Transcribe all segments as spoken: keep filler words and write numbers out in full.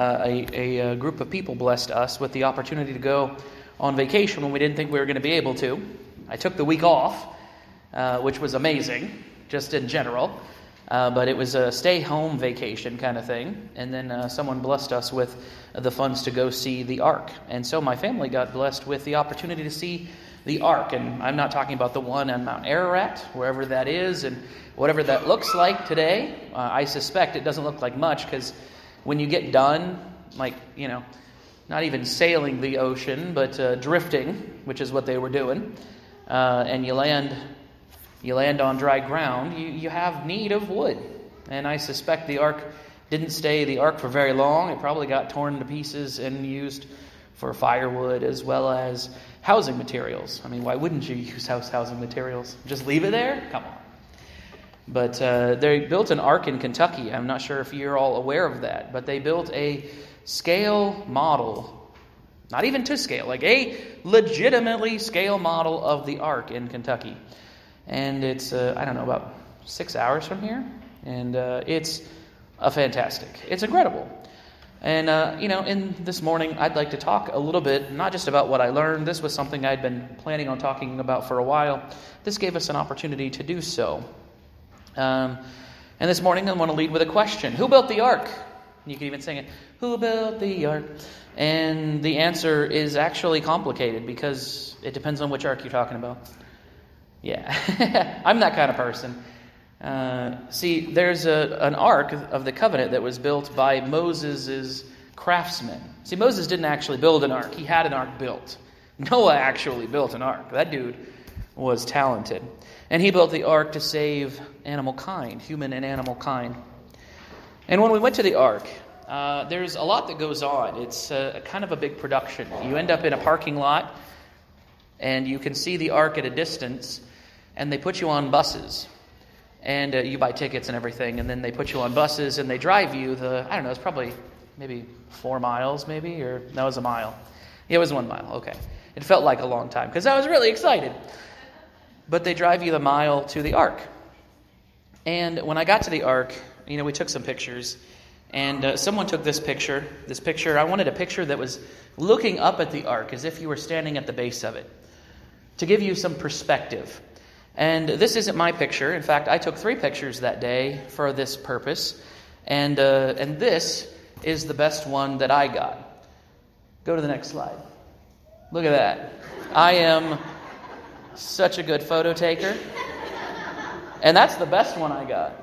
Uh, a, a, a group of people blessed us with the opportunity to go on vacation when we didn't think we were going to be able to. I took the week off, uh, which was amazing, just in general. Uh, but it was a stay-home vacation kind of thing. And then uh, someone blessed us with the funds to go see the Ark. And so my family got blessed with the opportunity to see the Ark. And I'm not talking about the one on Mount Ararat, wherever that is, and whatever that looks like today. Uh, I suspect it doesn't look like much, because when you get done, like, you know, not even sailing the ocean, but uh, drifting, which is what they were doing, uh, and you land you land on dry ground, you, you have need of wood. And I suspect the Ark didn't stay the Ark for very long. It probably got torn to pieces and used for firewood as well as housing materials. I mean, why wouldn't you use house housing materials? Just leave it there? Come on. But uh, they built an Ark in Kentucky. I'm not sure if you're all aware of that. But they built a scale model, not even to scale, like a legitimately scale model of the Ark in Kentucky. And it's, uh, I don't know, about six hours from here. And uh, it's a fantastic. It's incredible. And, uh, you know, in this morning, I'd like to talk a little bit, not just about what I learned. This was something I'd been planning on talking about for a while. This gave us an opportunity to do so. Um, and this morning I want to lead with a question. Who built the Ark? You can even sing it. Who built the Ark? And the answer is actually complicated because it depends on which Ark you're talking about. Yeah, I'm that kind of person. Uh, see, there's a, an Ark of the Covenant that was built by Moses' craftsmen. See, Moses didn't actually build an Ark. He had an Ark built. Noah actually built an Ark. That dude was talented. And he built the Ark to save animal kind, human and animal kind. And when we went to the Ark, uh, there's a lot that goes on. It's a, a kind of a big production. You end up in a parking lot, and you can see the Ark at a distance, and they put you on buses. And uh, you buy tickets and everything, and then they put you on buses, and they drive you the, I don't know, it's probably maybe four miles maybe, or that was a mile. Yeah, it was one mile, okay. It felt like a long time, because I was really excited. But they drive you the mile to the Ark. And when I got to the Ark, you know, we took some pictures. And uh, someone took this picture. This picture, I wanted a picture that was looking up at the Ark as if you were standing at the base of it, to give you some perspective. And this isn't my picture. In fact, I took three pictures that day for this purpose. And uh, and this is the best one that I got. Go to the next slide. Look at that. I am such a good photo taker. And that's the best one I got.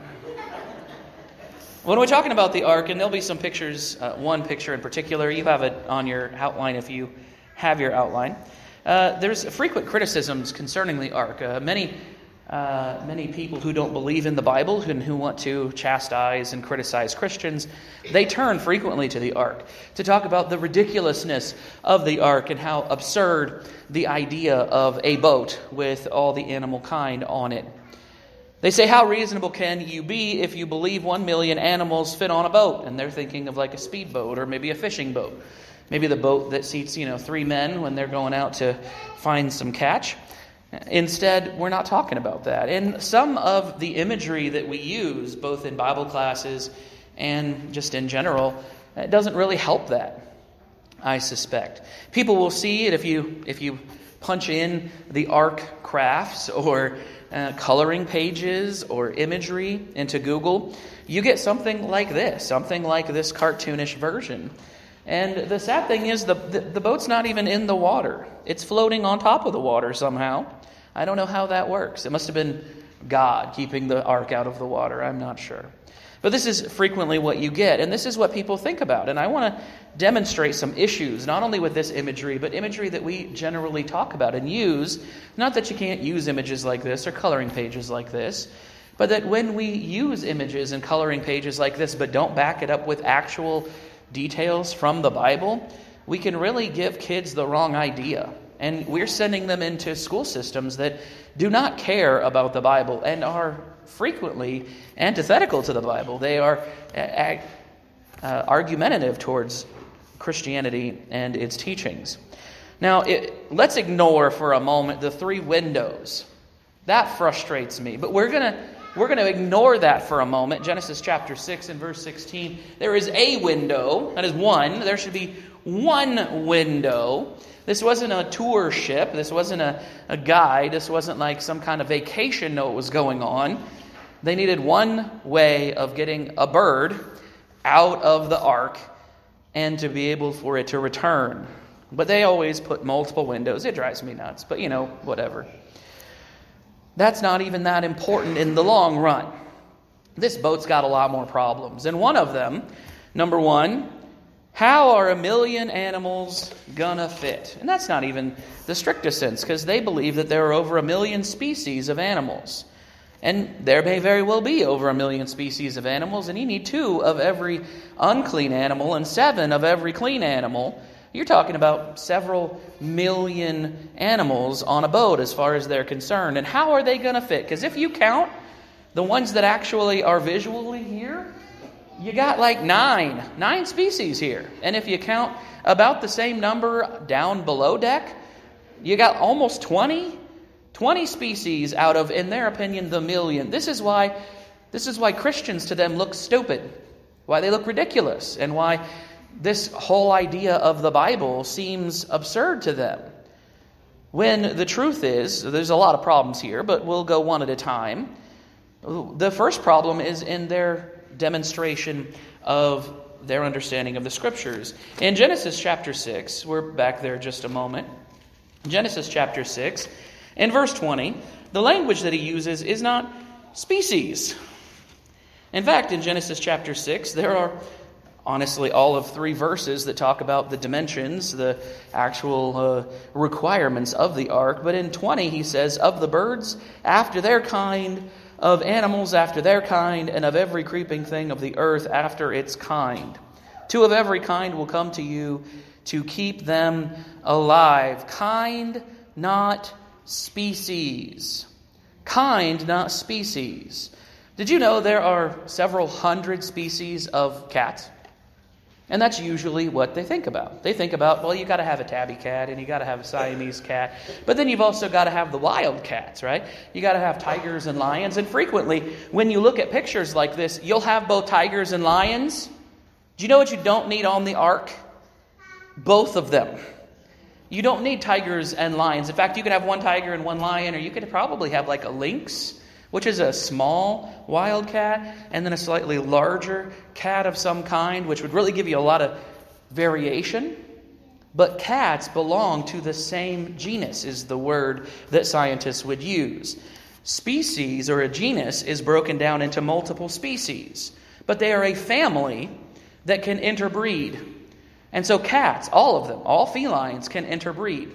When we're talking about the Ark, and there'll be some pictures, uh, one picture in particular, you have it on your outline if you have your outline. Uh, there's frequent criticisms concerning the Ark. Uh, many uh, many people who don't believe in the Bible and who want to chastise and criticize Christians, they turn frequently to the Ark to talk about the ridiculousness of the Ark and how absurd the idea of a boat with all the animal kind on it. They say, how reasonable can you be if you believe one million animals fit on a boat? And they're thinking of like a speedboat or maybe a fishing boat. Maybe the boat that seats, you know, three men when they're going out to find some catch. Instead, we're not talking about that. And some of the imagery that we use, both in Bible classes and just in general, it doesn't really help that, I suspect. People will see it if you if you punch in the Ark crafts or uh, coloring pages or imagery into Google. You get something like this, something like this cartoonish version. And the sad thing is the, the the boat's not even in the water. It's floating on top of the water somehow. I don't know how that works. It must have been God keeping the Ark out of the water. I'm not sure. But this is frequently what you get, and this is what people think about. And I want to demonstrate some issues, not only with this imagery, but imagery that we generally talk about and use. Not that you can't use images like this or coloring pages like this, but that when we use images and coloring pages like this, but don't back it up with actual details from the Bible, we can really give kids the wrong idea. And we're sending them into school systems that do not care about the Bible and are frequently antithetical to the Bible. They are uh, uh, argumentative towards Christianity and its teachings. Now, it, let's ignore for a moment the three windows. That frustrates me. But we're gonna we're going to ignore that for a moment. Genesis chapter six and verse sixteen. There is a window. That is one. There should be one window. This wasn't a tour ship. This wasn't a, a guide. This wasn't like some kind of vacation note was going on. They needed one way of getting a bird out of the ark and to be able for it to return. But they always put multiple windows. It drives me nuts, but you know, whatever. That's not even that important in the long run. This boat's got a lot more problems. And one of them, number one, how are a million animals gonna fit? And that's not even the strictest sense, because they believe that there are over a million species of animals. And there may very well be over a million species of animals, and you need two of every unclean animal and seven of every clean animal. You're talking about several million animals on a boat as far as they're concerned. And how are they going to fit? Because if you count the ones that actually are visually here, you got like nine, nine species here. And if you count about the same number down below deck, you got almost twenty. twenty species out of, in their opinion, the million. This is why this is why Christians to them look stupid, why they look ridiculous, and why this whole idea of the Bible seems absurd to them. When the truth is, there's a lot of problems here, but we'll go one at a time. The first problem is in their demonstration of their understanding of the Scriptures. In Genesis chapter six, we're back there just a moment. Genesis chapter six, in verse twenty, the language that he uses is not species. In fact, in Genesis chapter six, there are honestly all of three verses that talk about the dimensions, the actual uh, requirements of the ark. But in twenty, he says, of the birds after their kind, of animals after their kind, and of every creeping thing of the earth after its kind. Two of every kind will come to you to keep them alive. Kind, not species. Kind, not species. Did you know there are several hundred species of cats? And that's usually what they think about. They think about, well, you got to have a tabby cat and you got to have a Siamese cat. But then you've also got to have the wild cats, right? You got to have tigers and lions. And frequently, when you look at pictures like this, you'll have both tigers and lions. Do you know what you don't need on the ark? Both of them. You don't need tigers and lions. In fact, you could have one tiger and one lion, or you could probably have like a lynx, which is a small wild cat, and then a slightly larger cat of some kind, which would really give you a lot of variation. But cats belong to the same genus, is the word that scientists would use. Species, or a genus, is broken down into multiple species, but they are a family that can interbreed. And so cats, all of them, all felines, can interbreed.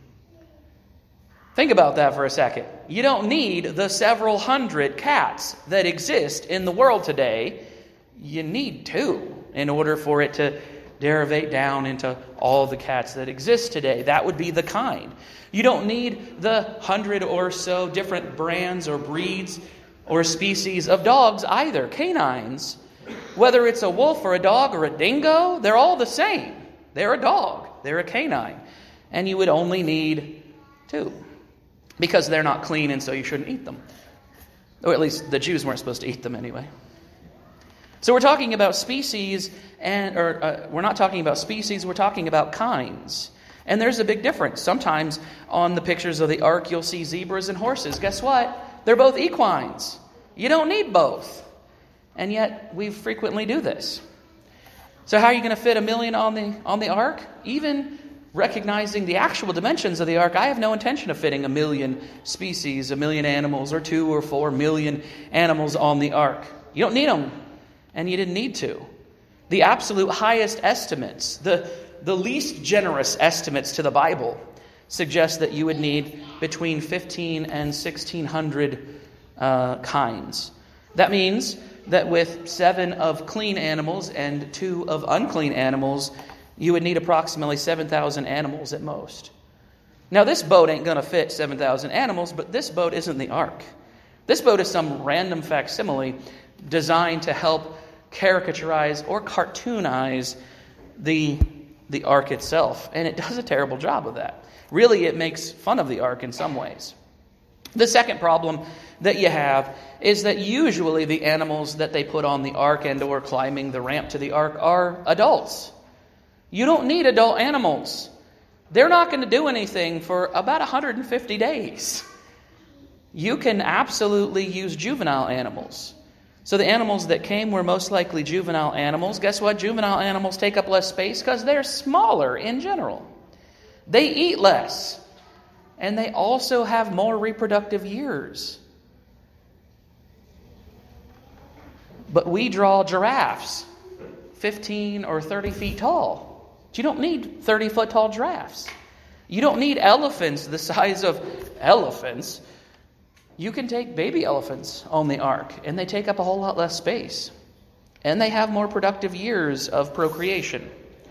Think about that for a second. You don't need the several hundred cats that exist in the world today. You need two in order for it to derivate down into all the cats that exist today. That would be the kind. You don't need the hundred or so different brands or breeds or species of dogs either. Canines, whether it's a wolf or a dog or a dingo, they're all the same. They're a dog. They're a canine. And you would only need two. Because they're not clean, and so you shouldn't eat them. Or at least the Jews weren't supposed to eat them anyway. So we're talking about species, and or uh, we're not talking about species, we're talking about kinds. And there's a big difference. Sometimes on the pictures of the ark, you'll see zebras and horses. Guess what? They're both equines. You don't need both. And yet, we frequently do this. So how are you going to fit a million on the on the ark? Even recognizing the actual dimensions of the ark, I have no intention of fitting a million species, a million animals, or two or four million animals on the ark. You don't need them, and you didn't need to. The absolute highest estimates, the, the least generous estimates to the Bible, suggest that you would need between fifteen and sixteen hundred uh, kinds. That means that with seven of clean animals and two of unclean animals, you would need approximately seven thousand animals at most. Now, this boat ain't going to fit seven thousand animals, but this boat isn't the ark. This boat is some random facsimile designed to help caricaturize or cartoonize the, the ark itself. And it does a terrible job of that. Really, it makes fun of the ark in some ways. The second problem that you have is that usually the animals that they put on the ark and or climbing the ramp to the ark are adults. You don't need adult animals. They're not going to do anything for about one hundred fifty days. You can absolutely use juvenile animals. So the animals that came were most likely juvenile animals. Guess what? Juvenile animals take up less space because they're smaller in general. They eat less. And they also have more reproductive years. But we draw giraffes fifteen or thirty feet tall. You don't need thirty foot tall giraffes. You don't need elephants the size of elephants. You can take baby elephants on the ark, and they take up a whole lot less space. And they have more productive years of procreation.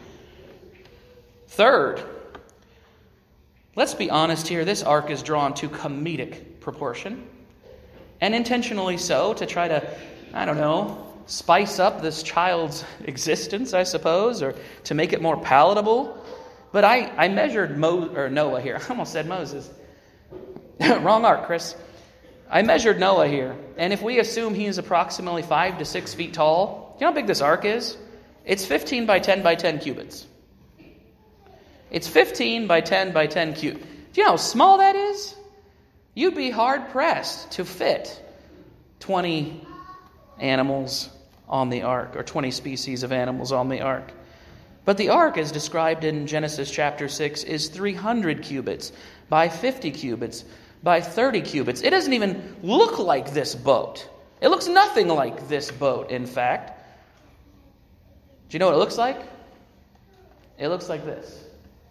Third, let's be honest here, this ark is drawn to comedic proportion. And intentionally so, to try to, I don't know, spice up this child's existence, I suppose, or to make it more palatable. But I, I measured Mo, or Noah here. I almost said Moses. Wrong ark, Chris. I measured Noah here. And if we assume he is approximately five to six feet tall, you know how big this ark is? It's fifteen by ten by ten cubits. It's fifteen by ten by ten cubits. Do you know how small that is? You'd be hard-pressed to fit twenty animals on the ark, or twenty species of animals on the ark. But the ark, as described in Genesis chapter six, is three hundred cubits by fifty cubits by thirty cubits. It doesn't even look like this boat. It looks nothing like this boat, in fact. Do you know what it looks like? It looks like this.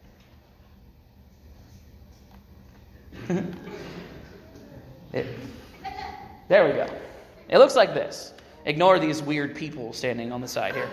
it, there we go. It looks like this. Ignore these weird people standing on the side here.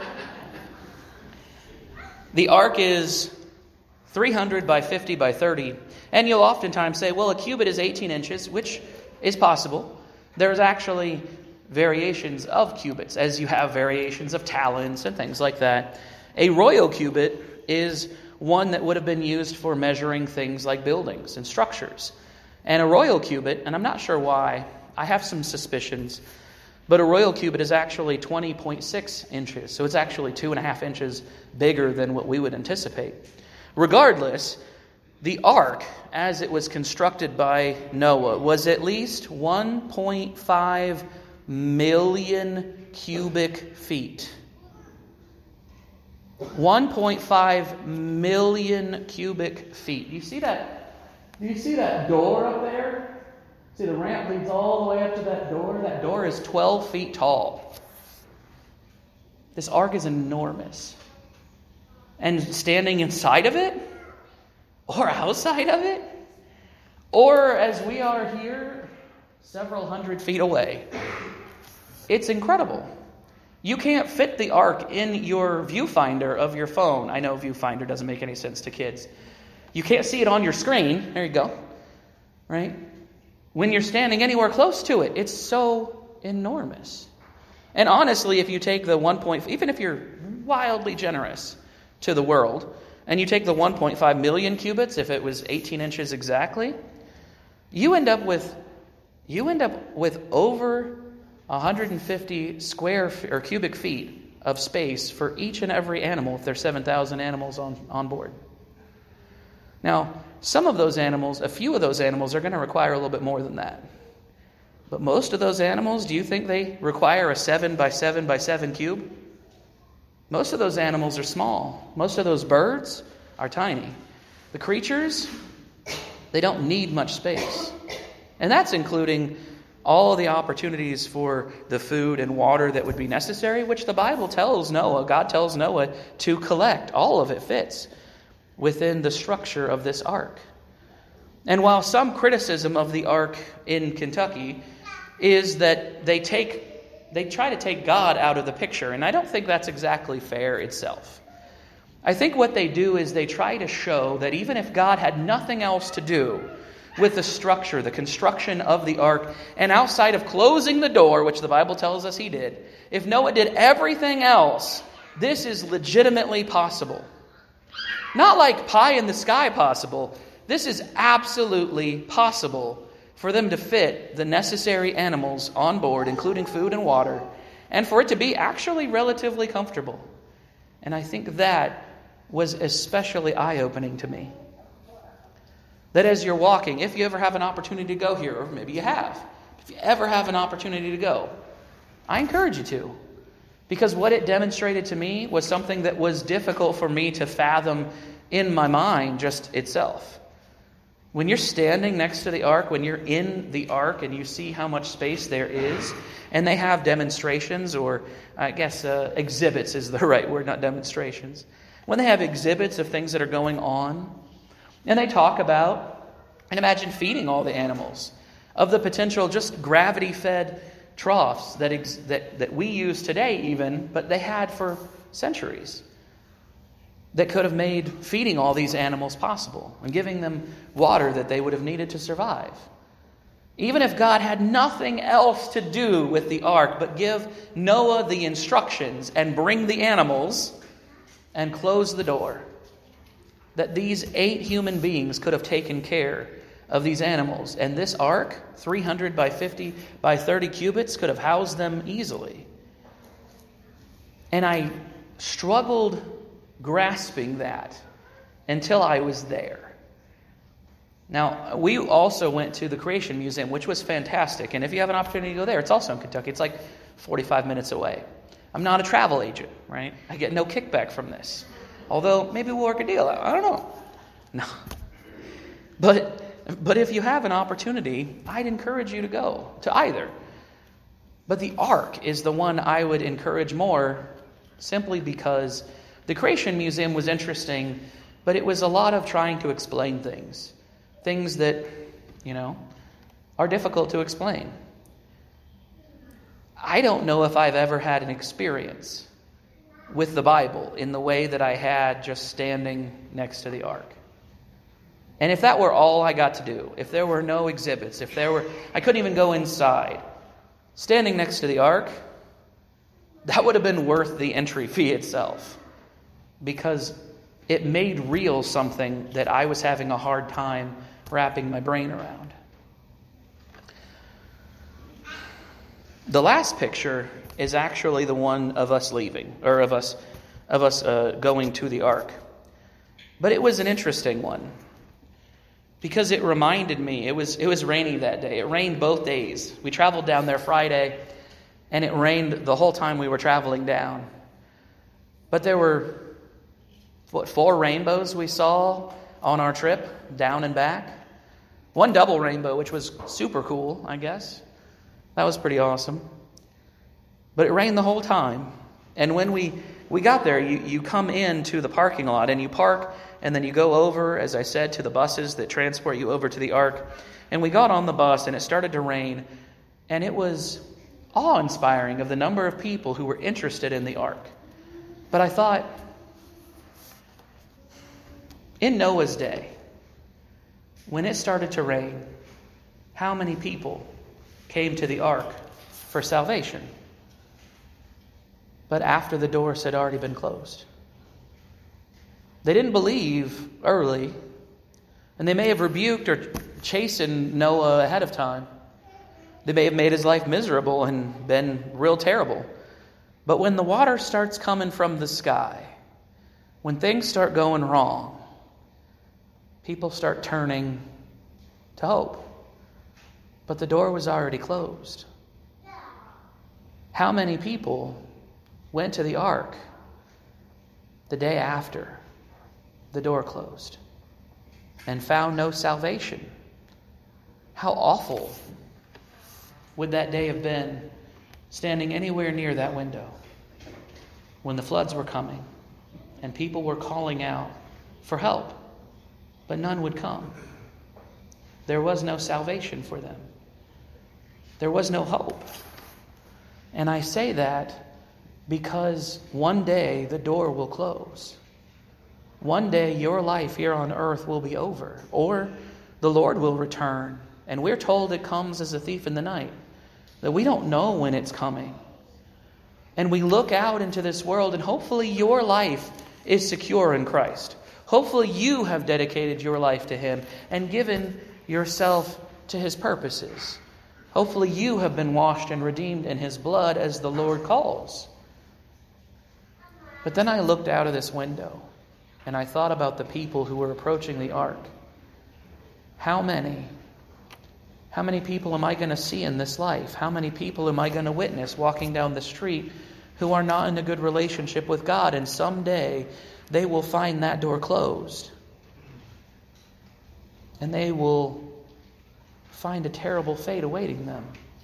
The ark is three hundred by fifty by thirty. And you'll oftentimes say, well, a cubit is eighteen inches, which is possible. There's actually variations of cubits, as you have variations of talents and things like that. A royal cubit is one that would have been used for measuring things like buildings and structures. And a royal cubit, and I'm not sure why, I have some suspicions, but a royal cubit is actually twenty point six inches. So it's actually two and a half inches bigger than what we would anticipate. Regardless, the ark, as it was constructed by Noah, was at least one point five million cubic feet. one point five million cubic feet. Do you see that? Do you see that door up there? See, the ramp leads all the way up to that door. That door is twelve feet tall. This ark is enormous. And standing inside of it, or outside of it, or as we are here, several hundred feet away, it's incredible. You can't fit the ark in your viewfinder of your phone. I know viewfinder doesn't make any sense to kids. You can't see it on your screen. There you go. Right? When you're standing anywhere close to it, it's so enormous. And honestly, if you take the one point, even if you're wildly generous to the world, and you take the one point five million cubits, if it was eighteen inches exactly, you end up with you end up with over one hundred fifty square or cubic feet of space for each and every animal if there's seven thousand animals on, on board. Now, some of those animals, a few of those animals are going to require a little bit more than that. But most of those animals, do you think they require a seven by seven by seven cube? Most of those animals are small. Most of those birds are tiny. The creatures, they don't need much space. And that's including all of the opportunities for the food and water that would be necessary, which the Bible tells Noah, God tells Noah to collect. All of it fits within the structure of this ark. And while some criticism of the ark in Kentucky is that they take They try to take God out of the picture, and I don't think that's exactly fair itself. I think what they do is they try to show that even if God had nothing else to do with the structure, the construction of the ark, and outside of closing the door, which the Bible tells us he did, if Noah did everything else, this is legitimately possible. Not like pie in the sky possible. This is absolutely possible for them to fit the necessary animals on board, including food and water, and for it to be actually relatively comfortable. And I think that was especially eye-opening to me. That as you're walking, if you ever have an opportunity to go here, or maybe you have, if you ever have an opportunity to go, I encourage you to. Because what it demonstrated to me was something that was difficult for me to fathom in my mind just itself. When you're standing next to the ark, when you're in the ark and you see how much space there is, and they have demonstrations, or I guess uh, exhibits is the right word, not demonstrations. When they have exhibits of things that are going on, and they talk about, and imagine feeding all the animals, of the potential just gravity-fed troughs that, ex- that, that we use today even, but they had for centuries, that could have made feeding all these animals possible and giving them water that they would have needed to survive. Even if God had nothing else to do with the ark but give Noah the instructions and bring the animals and close the door, that these eight human beings could have taken care of these animals. And this ark, three hundred by fifty by thirty cubits, could have housed them easily. And I struggled grasping that until I was there. Now, we also went to the Creation Museum, which was fantastic. And if you have an opportunity to go there, it's also in Kentucky. It's like forty-five minutes away. I'm not a travel agent, right? I get no kickback from this. Although, maybe we'll work a deal out. I don't know. No. But, but if you have an opportunity, I'd encourage you to go to either. But the ark is the one I would encourage more, simply because the Creation Museum was interesting, but it was a lot of trying to explain things. Things that, you know, are difficult to explain. I don't know if I've ever had an experience with the Bible in the way that I had just standing next to the ark. And if that were all I got to do, if there were no exhibits, if there were, I couldn't even go inside, standing next to the ark, that would have been worth the entry fee itself. Because it made real something that I was having a hard time wrapping my brain around. The last picture is actually the one of us leaving, or of us of us uh, going to the ark. But it was an interesting one, because it reminded me, it was it was rainy that day. It rained both days. We traveled down there Friday, and it rained the whole time we were traveling down. But there were, what, four rainbows we saw on our trip, down and back. One double rainbow, which was super cool, I guess. That was pretty awesome. But it rained the whole time. And when we, we got there, you, you come into the parking lot and you park, and then you go over, as I said, to the buses that transport you over to the ark. And we got on the bus and it started to rain. And it was awe-inspiring of the number of people who were interested in the ark. But I thought, in Noah's day, when it started to rain, how many people came to the ark for salvation? But after the doors had already been closed. They didn't believe early, and they may have rebuked or chastened Noah ahead of time. They may have made his life miserable and been real terrible. But when the water starts coming from the sky, when things start going wrong, people start turning to hope. But the door was already closed. How many people went to the ark the day after the door closed and found no salvation? How awful would that day have been, standing anywhere near that window when the floods were coming and people were calling out for help, but none would come. There was no salvation for them. There was no hope. And I say that because one day the door will close. One day your life here on earth will be over, or the Lord will return. And we're told it comes as a thief in the night, that we don't know when it's coming. And we look out into this world, and hopefully your life is secure in Christ. Hopefully you have dedicated your life to Him and given yourself to his purposes. Hopefully you have been washed and redeemed in his blood as the Lord calls. But then I looked out of this window and I thought about the people who were approaching the ark. How many? How many people am I going to see in this life? How many people am I going to witness walking down the street who are not in a good relationship with God? And someday they will find that door closed. And they will find a terrible fate awaiting them.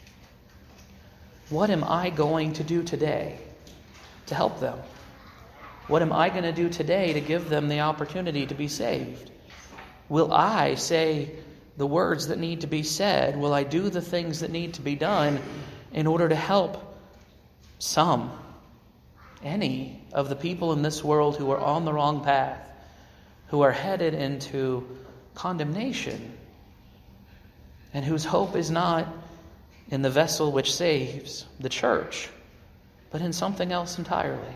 What am I going to do today to help them? What am I going to do today to give them the opportunity to be saved? Will I say the words that need to be said? Will I do the things that need to be done in order to help some, any of the people in this world who are on the wrong path, who are headed into condemnation, and whose hope is not in the vessel which saves, the church, but in something else entirely?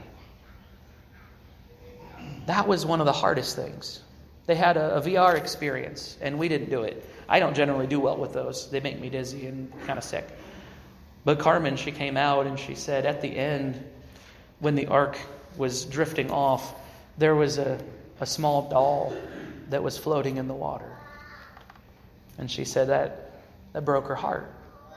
That was one of the hardest things. They had a, a V R experience, and we didn't do it. I don't generally do well with those. They make me dizzy and kind of sick. But Carmen, she came out and she said at the end, when the ark was drifting off, there was a, a small doll that was floating in the water. And she said that that broke her heart.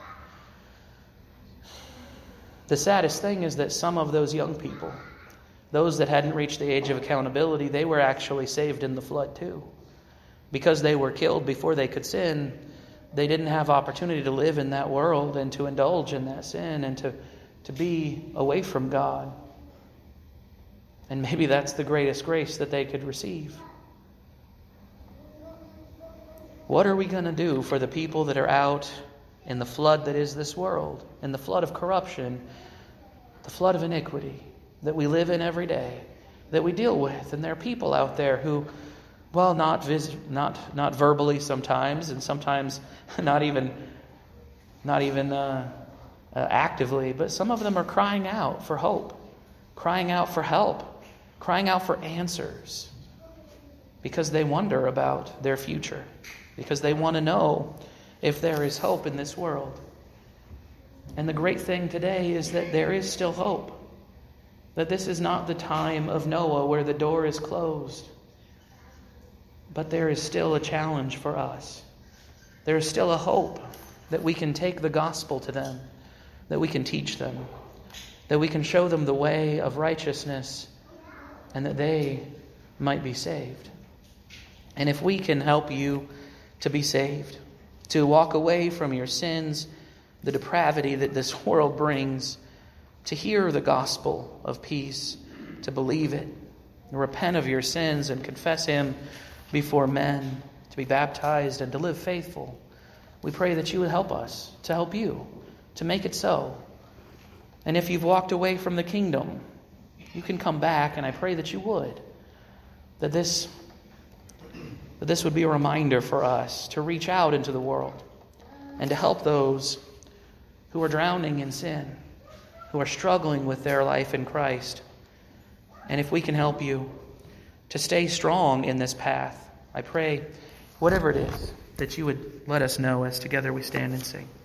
The saddest thing is that some of those young people, those that hadn't reached the age of accountability, they were actually saved in the flood too. Because they were killed before they could sin, they didn't have opportunity to live in that world and to indulge in that sin and to, to be away from God. And maybe that's the greatest grace that they could receive. What are we going to do for the people that are out in the flood that is this world, in the flood of corruption, the flood of iniquity that we live in every day, that we deal with? And there are people out there who, well, not vis- not not verbally sometimes, and sometimes not even not even uh, uh, actively, but some of them are crying out for hope, crying out for help, crying out for answers, because they wonder about their future, because they want to know if there is hope in this world. And the great thing today is that there is still hope. That this is not the time of Noah where the door is closed. But there is still a challenge for us. There is still a hope that we can take the gospel to them, that we can teach them, that we can show them the way of righteousness, and that they might be saved. And if we can help you to be saved, to walk away from your sins, the depravity that this world brings, to hear the gospel of peace, to believe it, and repent of your sins and confess Him before men, to be baptized and to live faithful, we pray that you would help us, to help you, to make it so. And if you've walked away from the kingdom, you can come back, and I pray that you would. That this, that this would be a reminder for us to reach out into the world and to help those who are drowning in sin, who are struggling with their life in Christ. And if we can help you to stay strong in this path, I pray, whatever it is, that you would let us know as together we stand and sing.